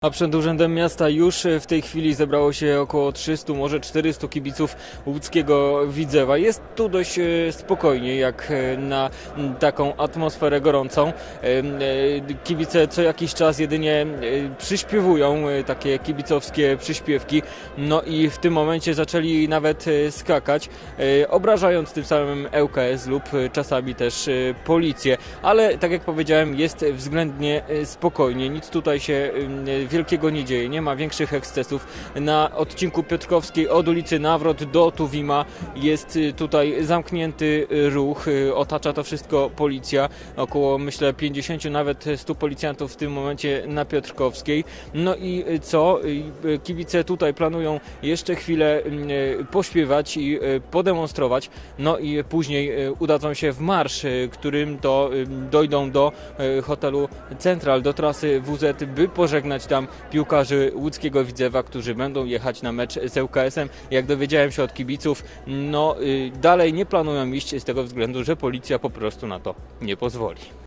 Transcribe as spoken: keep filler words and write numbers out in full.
A przed Urzędem Miasta już w tej chwili zebrało się około trzystu, może czterystu kibiców łódzkiego Widzewa. Jest tu dość spokojnie, jak na taką atmosferę gorącą. Kibice co jakiś czas jedynie przyśpiewują takie kibicowskie przyśpiewki. No i w tym momencie zaczęli nawet skakać, obrażając tym samym L K S lub czasami też policję. Ale tak jak powiedziałem, jest względnie spokojnie. Nic tutaj się wielkiego nie dzieje, nie ma większych ekscesów. Na odcinku Piotrkowskiej od ulicy Nawrot do Tuwima jest tutaj zamknięty ruch, otacza to wszystko policja, około myślę pięćdziesięciu, nawet stu policjantów w tym momencie na Piotrkowskiej. No i co? Kibice tutaj planują jeszcze chwilę pośpiewać i podemonstrować, no i później udadzą się w marsz, którym to dojdą do hotelu Central, do trasy W Z, by pożegnać tam piłkarzy łódzkiego Widzewa, którzy będą jechać na mecz z L K S em. Jak dowiedziałem się od kibiców, no dalej nie planują iść z tego względu, że policja po prostu na to nie pozwoli.